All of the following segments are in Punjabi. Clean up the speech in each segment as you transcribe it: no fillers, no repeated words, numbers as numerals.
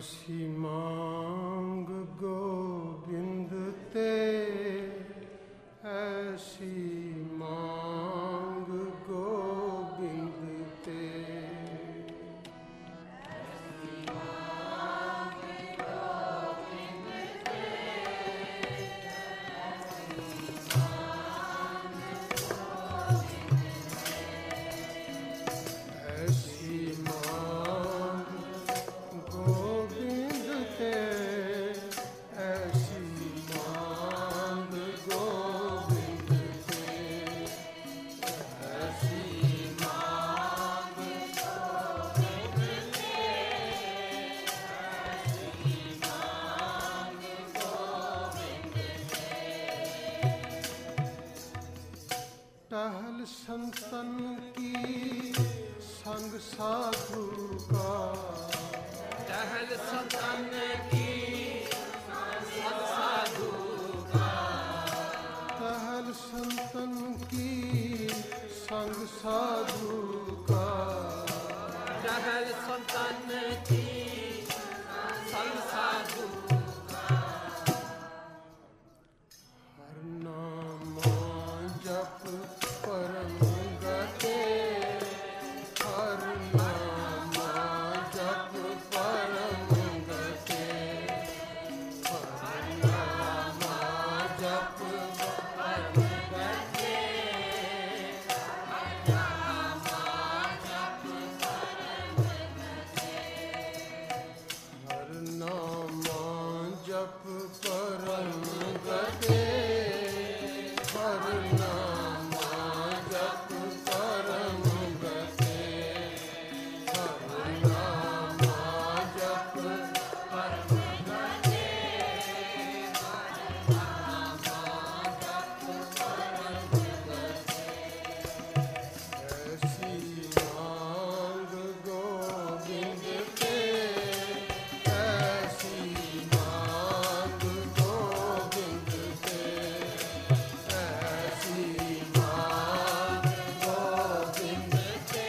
ऐसी मांग गोविंद ते, ऐसी मांग गोविंद ते। टहल संतन की संग साधु का, टहल संतन की संग साधु का, टहल संतन की संग साधु का, टहल संतन की संग साधु का। हर नाम जप परम गते, हर नाम जप परम गते, हर नाम जप परम गते, हर नाम जप परम गते, हर नाम जप परम गते, हर नाम जप परम गते, हर नाम जप परम गते, हर नाम जप परम गते। ऐसी मांग गोविंद ते, ऐसी मांग गोविंद ते, ऐसी मांग गोविंद ते,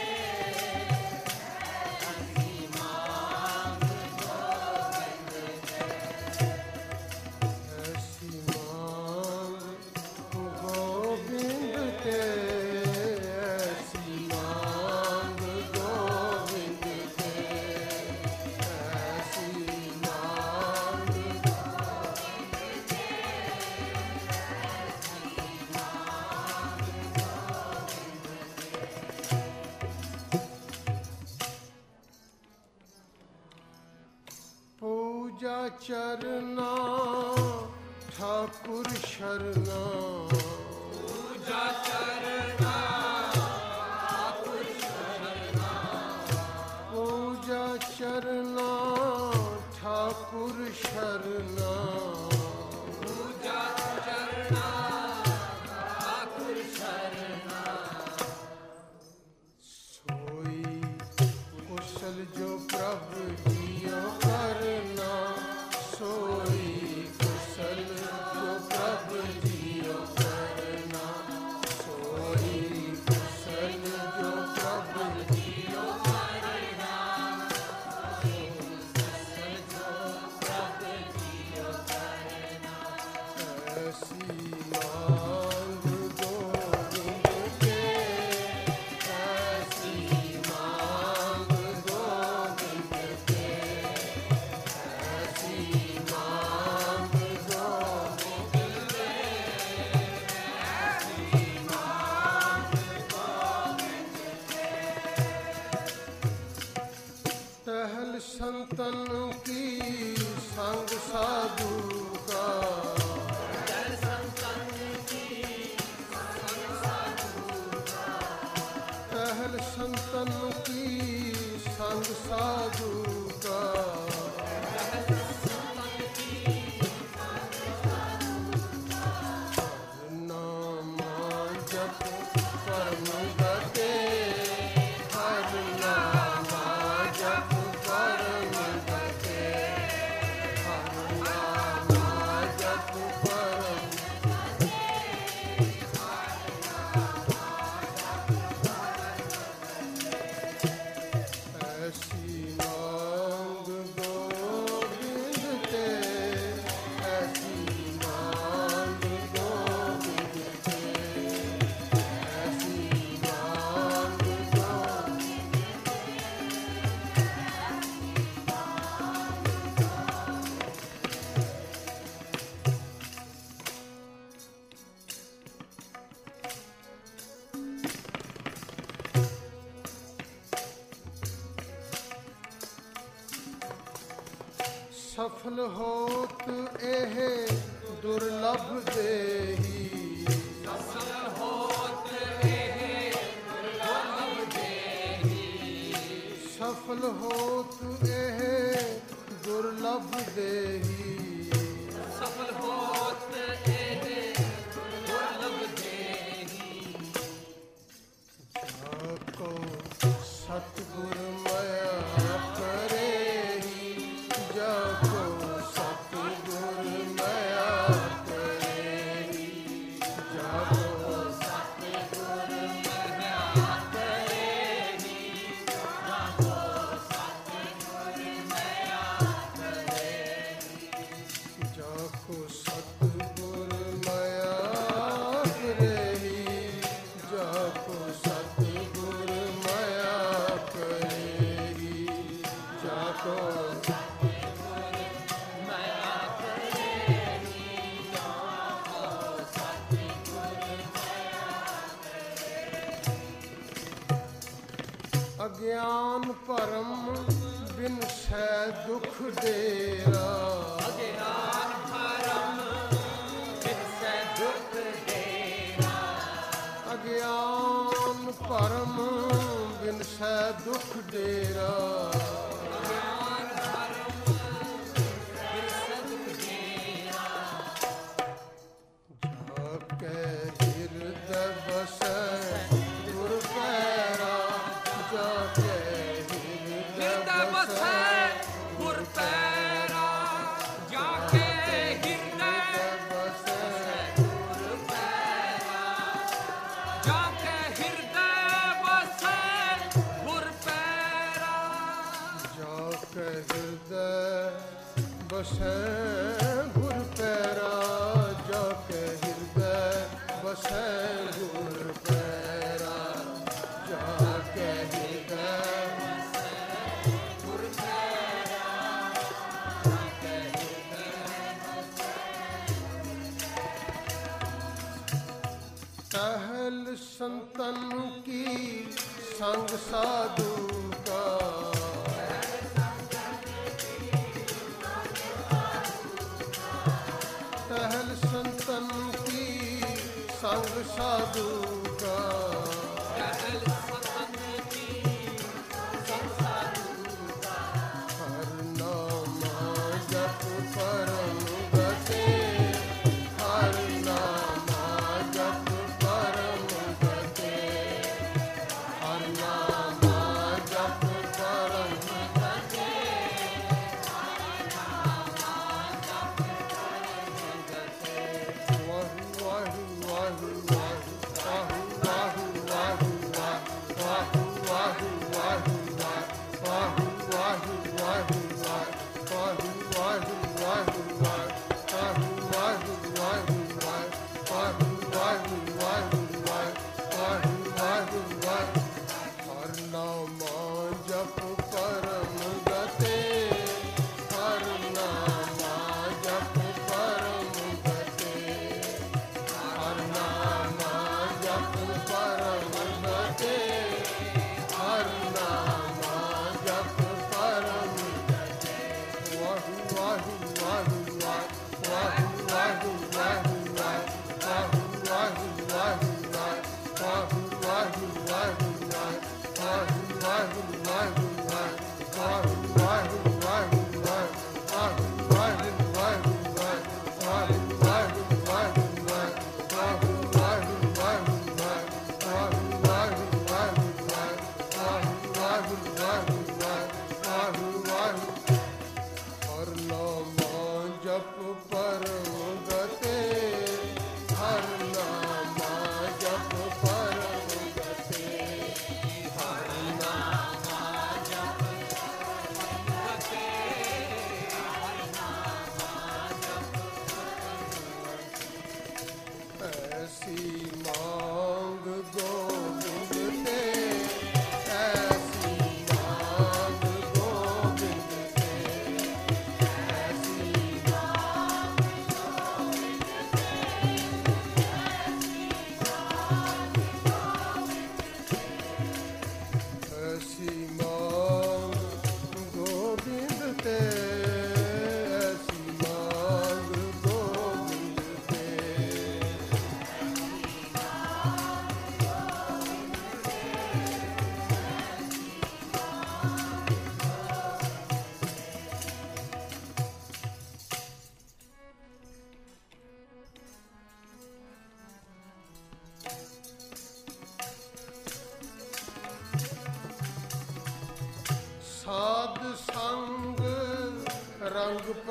ऐसी मांग गोविंद ते, ऐसी मांग गोविंद ते, ऐसी मांग गोविंद ते, ऐसी मांग पूजा चरना ठाकुर शरणा, पूजा चरना ठाकुर शरणा, पूजा चरना ठाकुर शरणा, पूजा चरना ठाकुर शरणा। सोई कुशल जो प्रभु जियो करना, सोई कुशल जो प्रभु जियो करना, सोई कुशल जो प्रभु जियो करना, सोई कुशल जो प्रभु जियो करना। ऐसी मांग गोविंद के, ऐसी मांग गोविंद के, ऐसी मांग गोविंद के, ऐसी मांग गोविंद के। टहल संतन की संग साधु का, टहल ਸਫਲ ਹੋਤ ਇਹ ਦੁਰਲਭ ਦੇਹੀ ਸਫਲ ਹੋਤ ਇਹ ਦੁਰਲਭ ਦੇਹੀ ਸਫਲ ਹੋਤ ਇਹ ਦੁਰਲਭ ਦੇਹੀ ਸਫਲ ਹੋਤ ਇਹ ਦੁਰਲਭ ਦੇਹੀ ਜਾਕੋ ਸਤਿਗੁਰ ਮਾਇਆ ਕਰੇਹੀ ਜਾਕੋ ਸਤਿਗੁਰ ਮਾਇਆ ਕਰੇਹੀ ਜਾਕੋ ਸਤਿਗੁਰ ਮਹਿਆ ਕਰੇਹੀ ਜਾਕੋ ਸਤਿਗੁਰ ਮਹਿਆ ਕਰੇਹੀ ਜਾਕੋ ਸਤਿਗੁਰ ਮਾਇਆ ਕਰੇਹੀ ਜਾਕੋ ਸਤਿਗੁਰ ਮਾਇਆ ਕਰੇਹੀ ਜਾਕੋ ਮਹਿਆ ਕਰੇਹੀ ਜਾਕੋ ਸਤਿਗੁਰ ਅਗਿਆਨ ਭਰਮ ਬਿਨ ਸੈ ਦੁਖ ਡੇਰਾ ਅਗਿਆਨ ਭਰਮ ਬਿਨਸੈ ਦੁਖ ਡੇਰਾ ਅਗਿਆਨ ਭਰਮ ਬਿਨ ਸੈ ਦੁਖ ਡੇਰਾ ਅਗਿਆਨ ਭਰਮ ਬਿਨਸੈ ਦੁਖ ਡੇਰਾ ਜਾ ਕੇ ਹਿਰਦੈ ਬਸੈ ਗੁਰ ਪੈਰਾ ਜਾ ਕੇ ਹਿਰਦੈ ਹਿਰਦੈ ਬਸੈ ਬਸੈ ਗੁਰ ਪੈਰਾ ਜਾ ਕੇ ਹਿਰਦੈ ਬਸੈ ਗੁਰ ਪੈਰਾ ਜਾ ਕੇ ਹਿਰਦੈ ਬਸੈ ਗੁਰ ਪੈਰਾ ਜਾ ਕੇ ਹਿਰਦੈ ਬਸੈ ਗੁਰ ਪੈਰਾ ਜਾ ਕੇ ਹਿਰਦੈ ਬਸੈ ਗੁਰ ਪੈਰਾ ਜਾ ਕੇ ਹਿਰਦੈ ਗੁਰ ਪੈਰਾ ਜਾ ਕੇ ਹਿਰਦੈ ਟਹਿਲ ਸੰਤਨ ਕੀ ਸੰਗ ਸਾਧੂ ਕਾ ਟਹਿਲ ਸੰਤਨ ਕੀ ਸੰਗ ਸਾਧੂ ਕਾ ਟਹਿਲ ਸਤਨ ਕੀ ਸੰਗ ਸਾਧੂ ਕਾ ਹਰ ਨਾਮ ਜਪ ਪਰਮ ਗਤੇ ਹਰ ਨਾਮ ਜਪ ਪਰਮ ਗਤੇ ਹਰ ਨਾਮ ਜਪ ਪਰਮ ਗਤੇ ਵਾਹਿ ਵਾਹਿ ਵਾਹਿ ਵਾਹਿ ਵਾਹਿ ਵਾਹਿ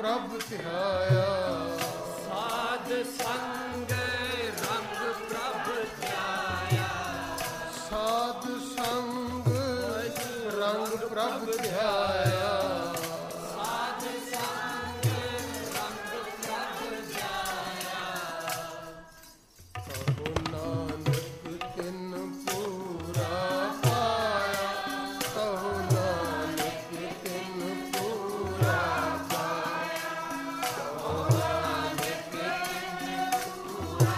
ਪ੍ਰਭ ਧਿਆਇਆ। ਸਾਧ ਸੰਗ ਰੰਗ ਪ੍ਰਭ ਧਿਆਇਆ। ਸਾਧ ਸੰਗ ਰੰਗ ਪ੍ਰਭ ਧਿਆਇਆ। ਸਾਧ ਸੰਗ ਰੰਗ ਪ੍ਰਭ ਧਿਆਇਆ। ਕਹੋ ਨਾਨਕ ਤਿਨ ਪੂਰਾ ਪਾਇਆ। ਕਹੋ ਨਾਨਕ ਤਿਨ ਪੂਰਾ ਪਾਇਆ। ਕਹੋ ਨਾਨਕ ਤਿਨ ਪੂਰਾ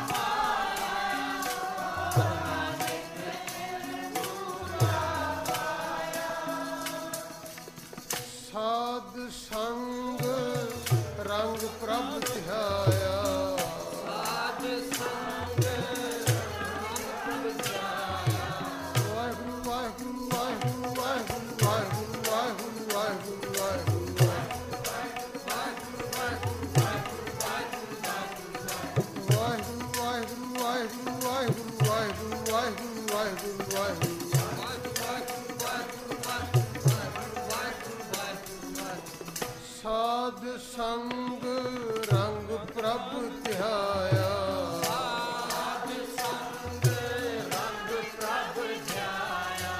ਸਾਧ ਸੰਗ ਰੰਗ ਪ੍ਰਭ ਧਿਆਇਆ। ਸਾਧ ਸੰਗ ਰੰਗ ਪ੍ਰਭ ਧਿਆਇਆ। ਵਾਹਿਗੁਰੂ ਵਾਹਿਗੁਰੂ ਵਾਹਿਗੁਰੂ ਵਾਹਿਗੁਰੂ ਵਾਹਿਗੁਰੂ ਵਾਹਿਗੁਰੂ ਵਾਹਿਗੁਰੂ ਵਾਹਿਗੁਰੂ ਵਾਹਿਗੁਰੂ ਵਾਹਿਗੁਰੂ ਵਾਹਿਗੁਰੂ ਵਾਹਿਗੁਰੂ ਵਾਹਿਗੁਰੂ ਵਾਹਿਗੁਰੂ ਵਾਹਿਗੁਰੂ। ਸਾਧ ਸੰਗ ਰੰਗ ਪ੍ਰਭ ਧਿਆਇਆ। ਸਾਧ ਸੰਗ ਰੰਗ ਪ੍ਰਭ ਧਿਆਇਆ।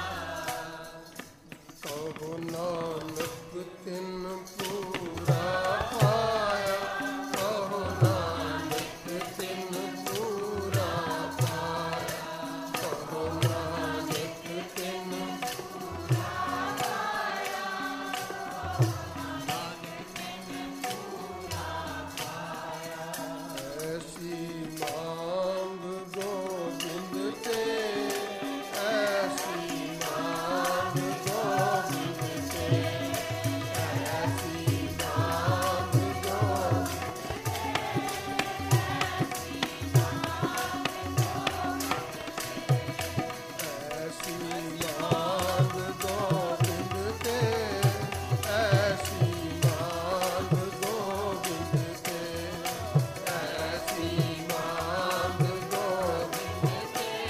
ਕਹੋ ਨਾਨਕ ਤਿਨ ਪੂਰਾ ਪਾਇਆ। ਕਹੋ ਨਾਨਕ ਤਿਨ ਪੂਰਾ ਪਾਇਆ। ਕਹੋ ਨਾਨਕ ਤਿਨ ਐਸੀ ਮੰਗ ਗੋਬਿੰਦ ਤੇ। ਐਸੀ ਮੰਗ ਗੋਬਿੰਦ ਤੇ। ਐਸੀ ਮੰਗ ਗੋਬਿੰਦ ਐਸੀ ਮੰਗ ਗੋਬਿੰਦ ਤੇ। ਐਸੀ ਮੰਗ ਗੋਬਿੰਦ ਤੇ। ਐਸੀ ਮੰਗ ਗੋਬਿੰਦ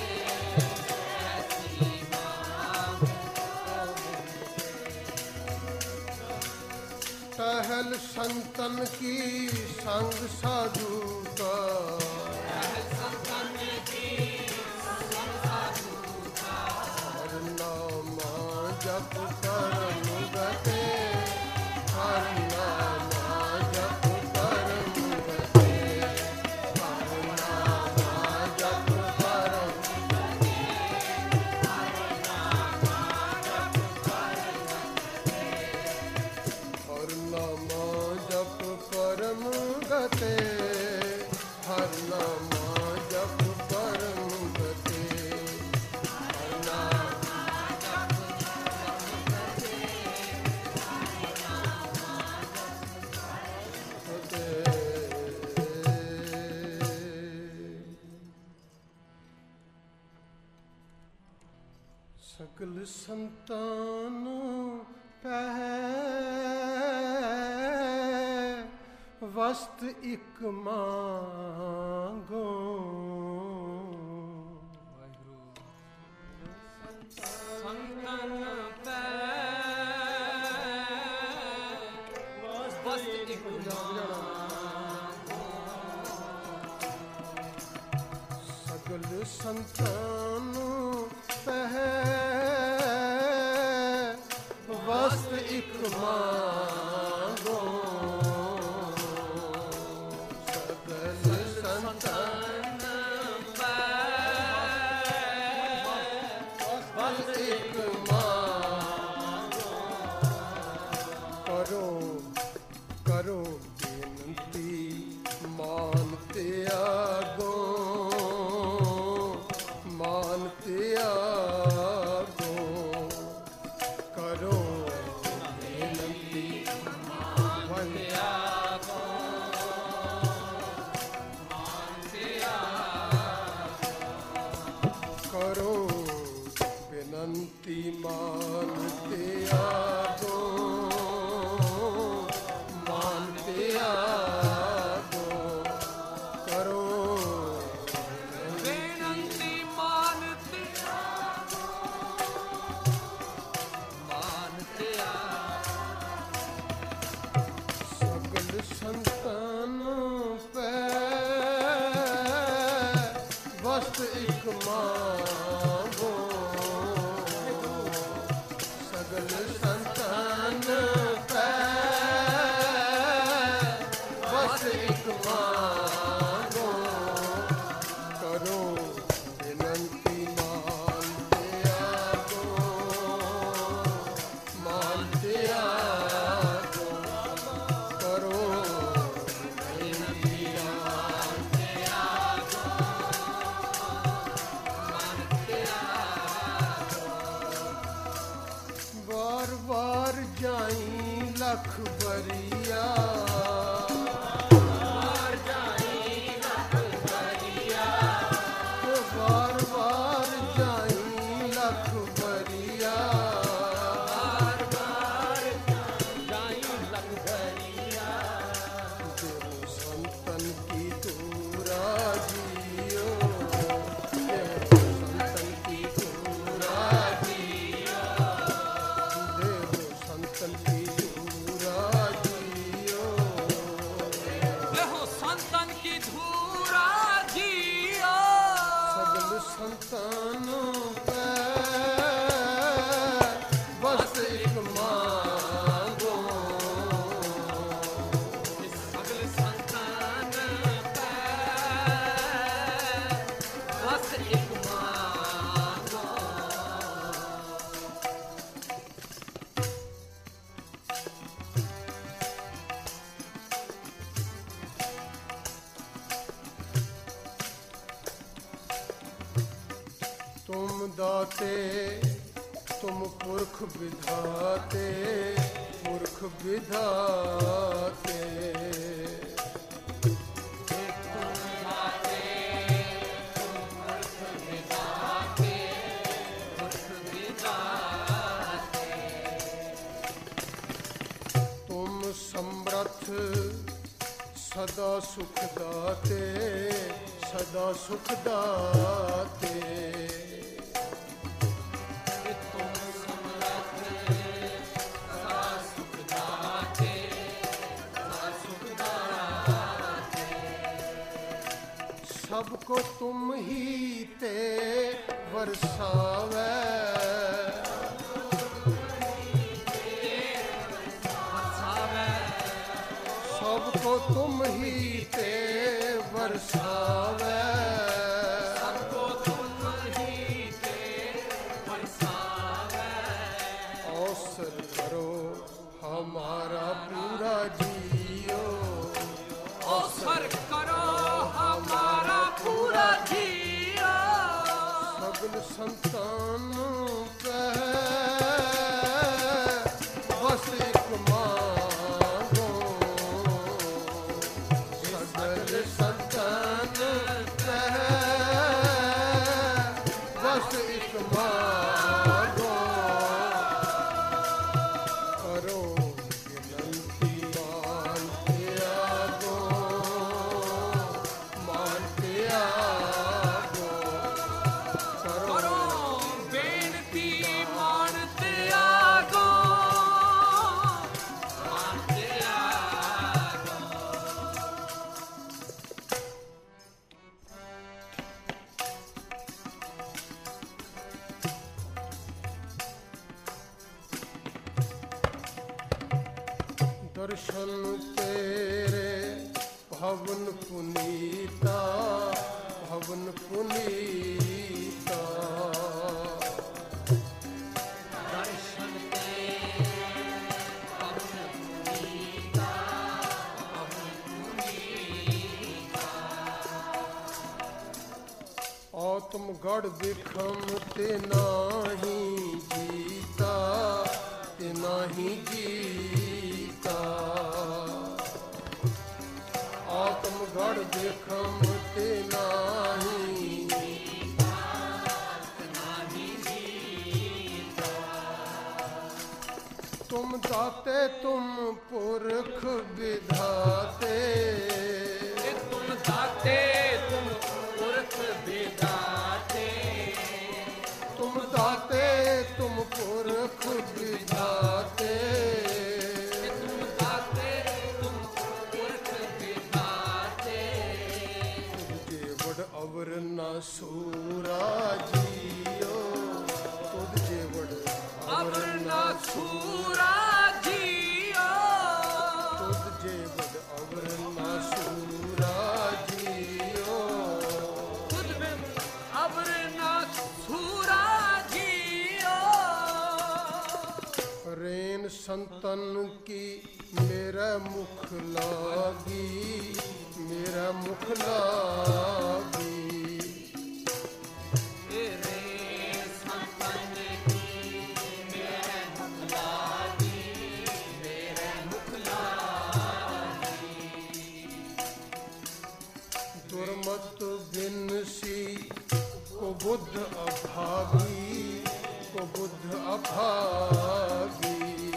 ਟਹਿਲ ਸੰਤਨ ਕੀ ਸੰਗ ਸਾਧੂ ਕਾ। ਸੰਤਨ ਕੀ ਸੰਗ ਸਾਧੂ ਕਾ। ਹਰਿ ਨਾਮ ਜਪ ਕਰਮ ਗਤੇ। ਹਰਿ ਨਾਮ ਜਪ ਕਰਮ ਗਤੇ। ਹਰਿ ਨਾਮ ਜਪ ਕਰਮ ਹਰਿ ਨਾਮ ਜਪ ਕਰਮ ਗਤੇ। ਹਰਿ ਨਾਮ ਜਪ ਕਰਮ ਗਤੇ। ਹਰਿ ਨਾਮ ਸਕਲ ਸੰਤਾਨ ਪਹਿ ਵਸਤ ਇਕ ਮੰਗੋ। ਸੰਤਨ ਪੈ ਵਸਤ ਇਕ ਸਗਲ ਸੰਤਾਨ ਪਹਿ ਵਸਤ ਇਕ ਮੰਗੋ। ਸਗਲ ਸੰਤਾਨ ਵਸਤ ਇਕ ਮੰਗੋ। ਕਰੋ ਕਰੋ ਬੇਨਤੀ ਮਾਨ ਤਿਆਗੋ। ਮਾਨ ਤਿਆਗੋ। ਕਰੋ ਬੇਨਤੀ ਇੱਕ ਮੰਗੋ ਕਰੋ ਬੇਨੰਤੀ ਮਾਨ ਤੇ ਆਗੋ ਮਾਨ ਤੇ ਆਗੋ ਕਰੋ ਬੇਨਤੀ ਮਾਨ ਤੇ ਆਗੋ ਮਾਨ ਤੇ ਆਗੋ ਵਾਰ ਵਾਰ ਜਾਈ ਲੱਖ ਬਰੀਆ ਵਾਰ ਵਾਰ ਜਾਈ ਲੱਖ ਬਰੀਆ ਵਾਰ ਵਾਰ ਜਾਈ ਲੱਖ ਬਰੀਆ ਦੇਵ ਸੰਤਨ ਕੀ ਤੂਰਾ ਜੀਓ ਦੇਵ ਸੰਤਨ ਕੀ ਤੂਰਾ ਜੀਓ ਦੇਵ ਸੰਤਨ ਕੀ ਤੂਰਾ ਜੀਓ ਲਹੋ ਸੰਤਨ ਕੀ ਧੂਰਾ ਜੀਓ ਸਗਲ ਸੰਤਾਨ ਪੈ ਬਸ ਇੱਕ ਮੰਗੋ ਸਗਲ ਸੰਤਾਨ ਪੈ ਬਸ ਇੱਕ ਮੰਗੋ ਤੁਮ ਦਾਤੇ ਤੁਮ ਪੁਰਖ ਵਿਧਾਤੇ ਪੁਰਖ ਵਿਧਾਤੇ ਤੁਮ ਸਮਰੱਥ ਸਦਾ ਸੁਖ ਦਾਤੇ ਸਦਾ ਸੁਖ ਦਾਤੇ ਸਭ ਕੋ ਤੁਮ ਹੀ ਤੇ ਵਰਸਾਵੈ ਸਭ ਕੋ ਤੁਮ ਹੀ ਤੇ ਵਰਸਾਵੈ ਅਵਸਰ ਕਰੋ ਹਮਾਰਾ ਪੂਰਾ ਜੀਓ ਅਵਸਰ ਕਰੋ ਹਮਾਰਾ ਪੂਰਾ ਜੀਓ ਸਗਲ ਸੰਤਾਨ ਪੈ ਬਸ ਇੱਕ ਮੰਗੋ ਸਗਲ ਸੰਤਾਨ ਪੈ ਬਸ ਇੱਕ ਮੰਗੋ ਕਰੋ ਬੇਨੰਤੀ ਮਾਨ ਤੇ ਆਗੋ ਮਾਨ ਤੇ ਆਗੋ ਕਰੋ ਬੇਨਤੀ ਮਾਨ ਤੇ ਆਗੋ ਮਾਨ ਤੇ ਆਗੋ ਦਰਸ਼ਨ ਤੇਰੇ ਭਵਨ ਪੁਨੀਤਾ ਭਵਨ ਪੁਨੀਤਾ ਦਰਸ਼ਨ ਤੇ ਪਵਨ ਪੁਨੀਤਾ ਪਵਨ ਪੁਨੀਤਾ ਆਤਮ ਗੜ ਵਿਖਮ ਤੇ ਨਾਹੀ ਜੀਤਾ ਤੇ ਨਾਹੀ ਜੀਤਾ ਆਤਮ ਗੜ ਵਿਖਮ ਤੇ ਨਾਹੀ ਤੁਮ ਦਾਤੇ ਤੁਮ ਪੁਰਖ ਵਿਧਾਤੇ ਤੁਮ ਦਾਤੇ ਤੁਮ ਪੁਰਖ ਵਿਦਾਤੇ ਤੁਮ ਦਾਤੇ ਤੁਮ ਪੁਰਖ ਵਿਧਾਤੇ ਤੁਮ ਦਾਤੇ ਤੁਮ ਪੁਰਖ ਵਿਦਾਤੇ ਤੁਧ ਜੇ ਵਡ ਅਵਰ ਨਾ ਸੂਰਾ ਜੀਓ ਤੁਧ ਜੇ ਵਡ ਅਵਰ ਨਾ ਸੂਰਾ ਜੀਓ ਤੁਧ ਜੇ ਵਡ ਅਵਰ ਨਾ ਸੂਰਾ संतन की मेरा मुख लागी, मेरा मुख लागी। तेरे संतन की मेरे मुख लागी, मेरे मुख लागी। दुर्मत बिनसी को बुद्ध अभागी, को बुद्ध अभागी।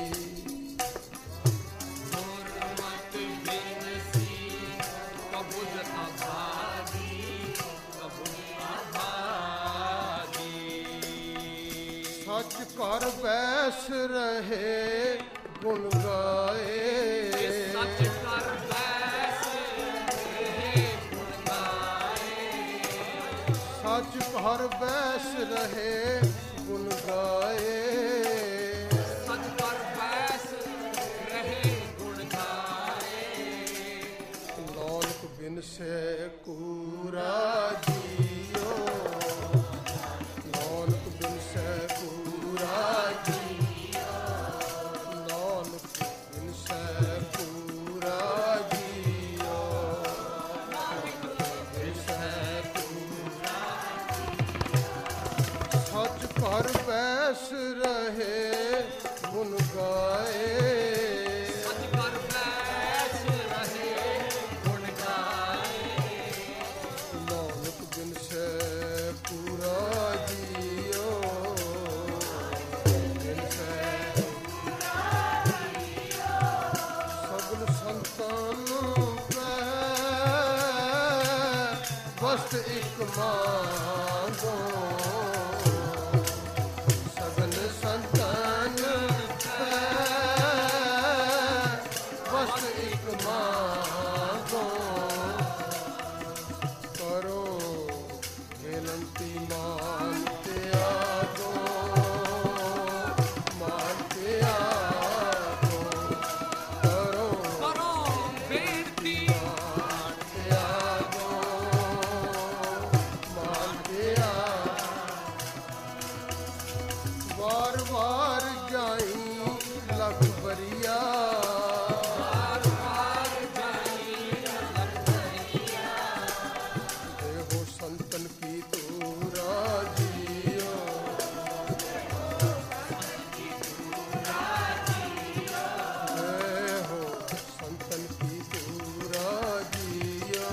दुर्मत बिनसी को बुद्ध अभागी, को बुद्ध अभागी। सच कर बैस रहे गुण गाए, सच कर बैस रहे गुण गाए। सच कर बैस रहे गुण गाए। सच कर बैस रहे गुण गाए। नानक बिन से कूरा जियो, नानक बिन से कूरा जियो, नानक बिन से कूरा जियो, नानक बिन से कूरा जियो। सच कर बैस रहे गुण गाए, सच कर बैस रहे गुण गाए। नानक बिन से पूरा जियो, बिन से सगल संतान बस एक मांगो, सगल संतान बस एक मांगो। करो बेनती मानते आगो, मानते आगो। करो करो बेनती मानते आगो, मानते आगो। वार वार जाई लख बरिया, बार बार जाई लख बरिया। देहो संतन की तूरा जियो, देहो संतन की तूरा जियो,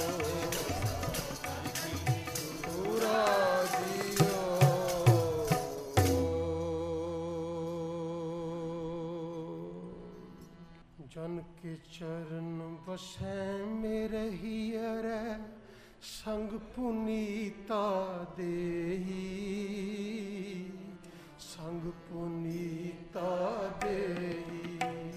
तूरा जियो। जन के चरण बसै मेरे हियरै, संग पुनीता देही, संग पुनीता देही।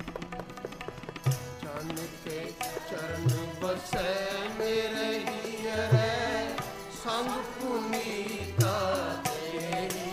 जन के चरण बसै मेरे हियरै, संग पुनीता देही।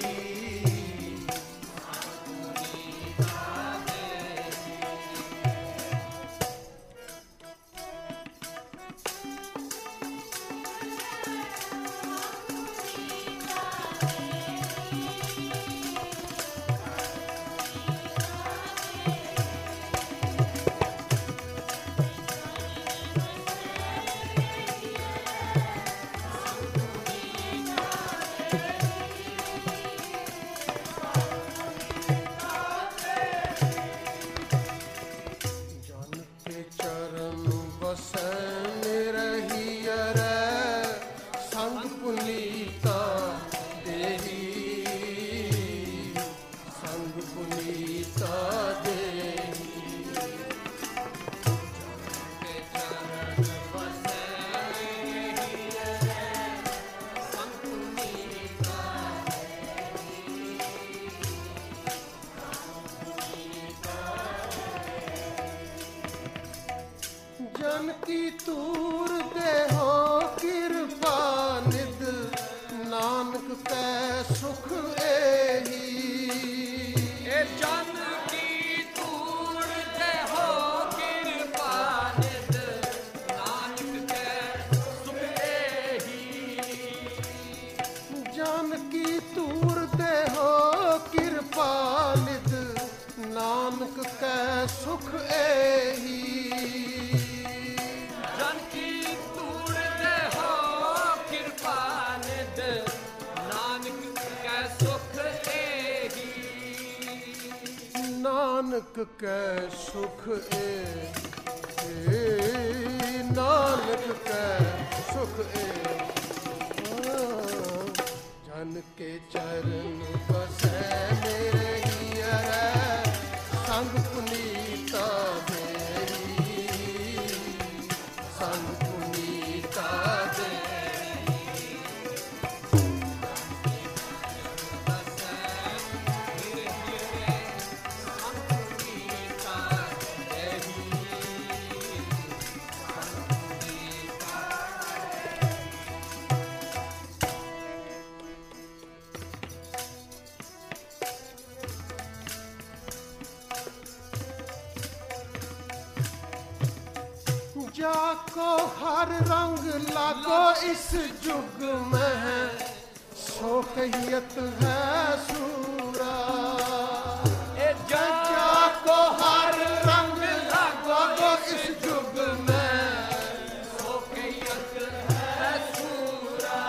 जन की तूर देहो कृपा निध, नानक कै सुख एही। ए जन की तूर देहो कृपा निध, नानक कै सुख एही। जन की तूर देहो कृपा निध, नानक ਨਾਨਕ ਕੈ ਸੁਖ ਨਾਨਕ ਕੈ ਸੁਖ ਜਨ ਕੇ ਚਰਨ ਬਸੈ ਮੇਰੇ ਹੀਅਰੈ ਸੰਗ ਪੁਨੀਤਾ ਮੇਰੀ ਸੰਗ ਪੁਨੀਤਾ ਦੇ जाको हर रंग लागो इस जुग में सो कहियत है सूरा जाको हर रंग लागो इस जुग में सो कहियत है सूरा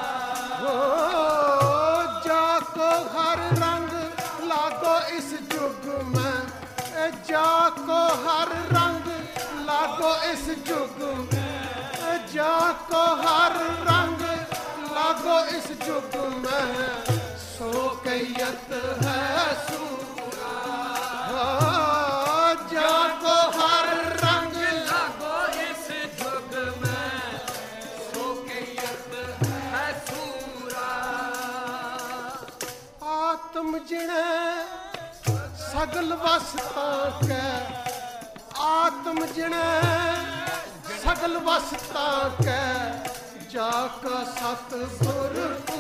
जाको हर रंग लागो इस जुग में जाको हर रंग लागो इस जुग में जाको हर रंग लागो इस जुग में सो कैयत है सूरा जाको हर रंग लागो इस जुग में सो कैयत है सूरा आत्म जिणे सगल वसता के आत्म जिणे सगल वसता कै जाका सतगुर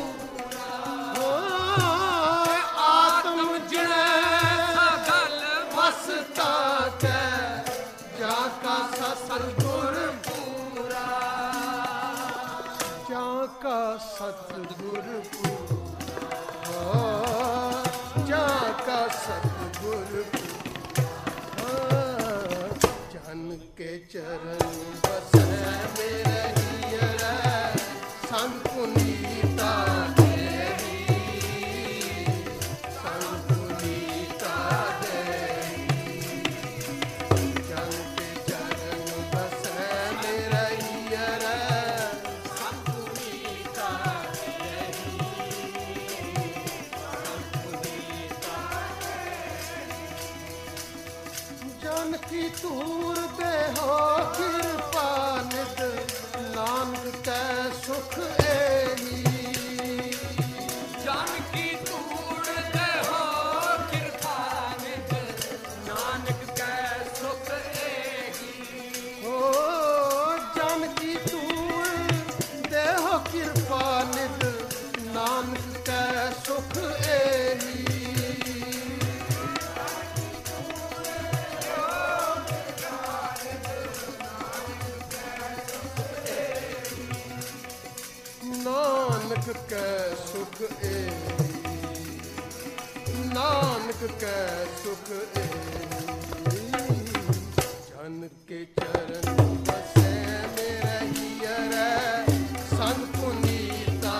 आत्म जिणे सगल वसता कै जाका सतगुर पूरा जाका सतगुर पूरा जाका सतगुर के चरण बसै मेरे हीअरै संग पुनीता देवी संग पुनीता देवी जन के चरण बसै मेरे हीअरै संग पुनीता देवी संग पुनीता जन की तूर हो कृपा नित नानक कै सुख एही जन की तूड़ दे हो कृपा नित नानक कै सुख एही हो जन की तूड़ दे हो कृपा नित नानक कै सुख एही नानक कै सुख नानक कै सुख जन के चरण बसै मेरे हीअरै संग पुनीता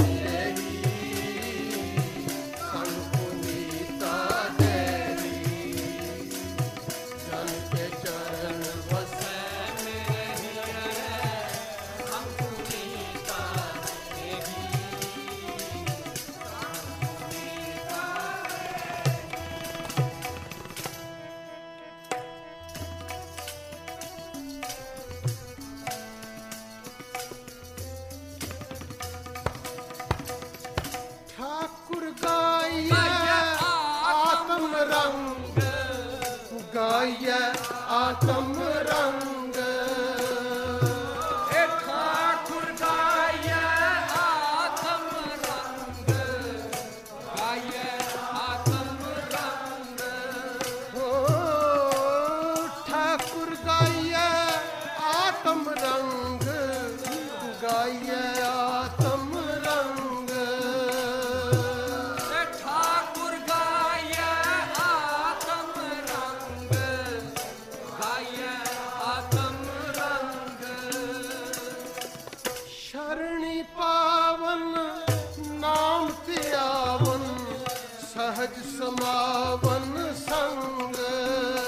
देवी संग पुनीता देवी जन के चरण बसै मेरे हीअरै संग पुनीता ठाकुर गाइए आत्म रंग गाइए आत्म रंग ठाकुर गाइए आत्म रंग गाइए आत्म रंग हो ठाकुर गाइए आत्म रंग गाइए आत्म रंग ठाकुर गाइए आत्म रंग गाइए आत्म रंग शरणी पावन नाम त्यावन सहज समावन संग